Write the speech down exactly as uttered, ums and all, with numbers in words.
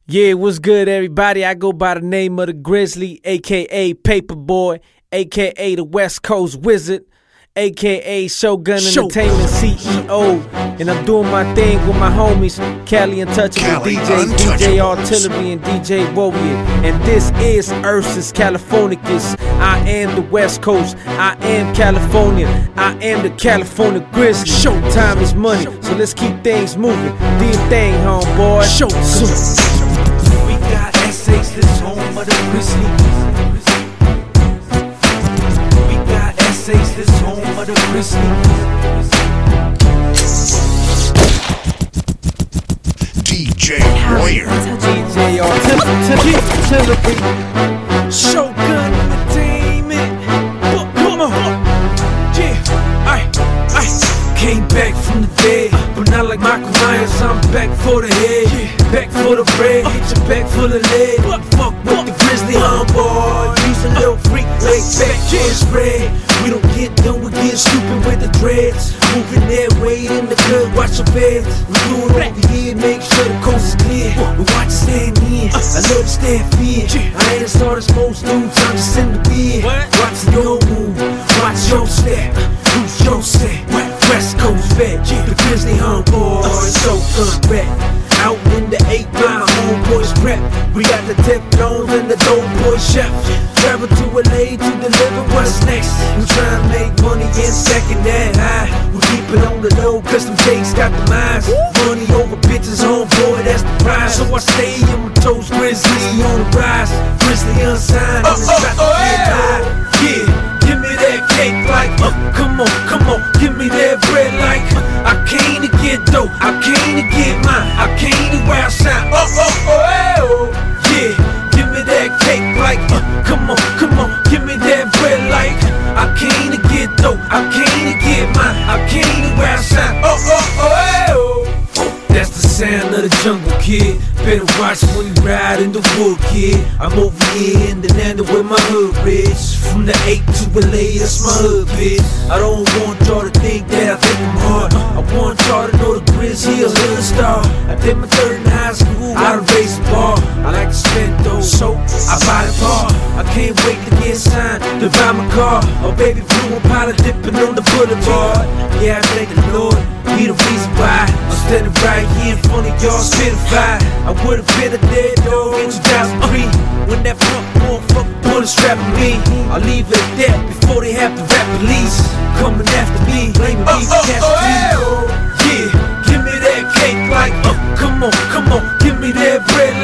Yeah, what's good, everybody? I go by the name of the Grizzly, aka Paperboy, aka the West Coast Wizard, aka Shogun Shogun. Entertainment C E O. And I'm doing my thing with my homies, Cali Untouchable Cali D Js, D J Untouchables. Artillery, and D J Warrior. And this is Ursus Californicus. I am the West Coast, I am California, I am the California Grizzly. Showtime is money, so let's keep things moving. Do your thing, homeboy. Show We got S A's, this home of the Grizzly. We got S A's, this home of the Grizzly. D J Warrior. D J Artillery. Shogun Entertainment. Oh, come on. Yeah, I, I came back from the dead, but not like Michael Myers. I'm back for the head, back for the bread, hit your back full of lead. Fuck with the Grizzly homeboy, use a little freak leg back for the spread. We don't get done, we get stupid with the dreads. Moving that way in the good, watch your beds. We do it over here, make sure the coast is clear. We watch it stand in, I love to stand fear. I ain't as hard as most dudes, I'm just in the beer. Watch your move, watch your step. Who's your set? West Coast vet, the Grizzly homeboy, so good back. Out in the eight mile, homeboys prep. We got the Teflons and the dope boy chef. Travel to L A to deliver what's next. We tryna make money in second that high. We keep it on the low, cause them Jakes got the minds. Money over bitches, homeboy, that's the prize. So I stay on my toes, Grizzly on the rise. Grizzly unsigned, and it's about to get high. Yeah, give me that cake like, uh, come on, come on, give me that bread like, uh, I came to get dope, I came to get mine, I came to where I shine. Oh, oh, oh, hey, oh, yeah, give me that cake like, uh, come on, come on, give me that bread like, I came to get dope, I came to get mine, I came to where I shine. Oh, oh, oh, hey, oh. That's the sound of the jungle, kid. Better watch when you ride in the wood, kid. I'm over here in the Nanda with my hood rich. From the eight to L A, that's my hood, bitch. I don't want y'all to think that I think I'm hard. I want y'all to know the Grizzly a hood star. I did my third in high school, I raised the bar. I like to spend those, so I buy the bar. I can't wait to get signed, to buy my car. Oh baby blue and powder dipping on the boulevard. Yeah, I thank the Lord, he the reason why I'm standing right here in front of y'all certified. I would've been a dead dog in two thousand three when that front motherfucker bullet strapping me. I'll leave it at that before they have the rap police coming after me, blaming me for casualties. Yeah, give me that cake like, uh, come on, come on, give me that bread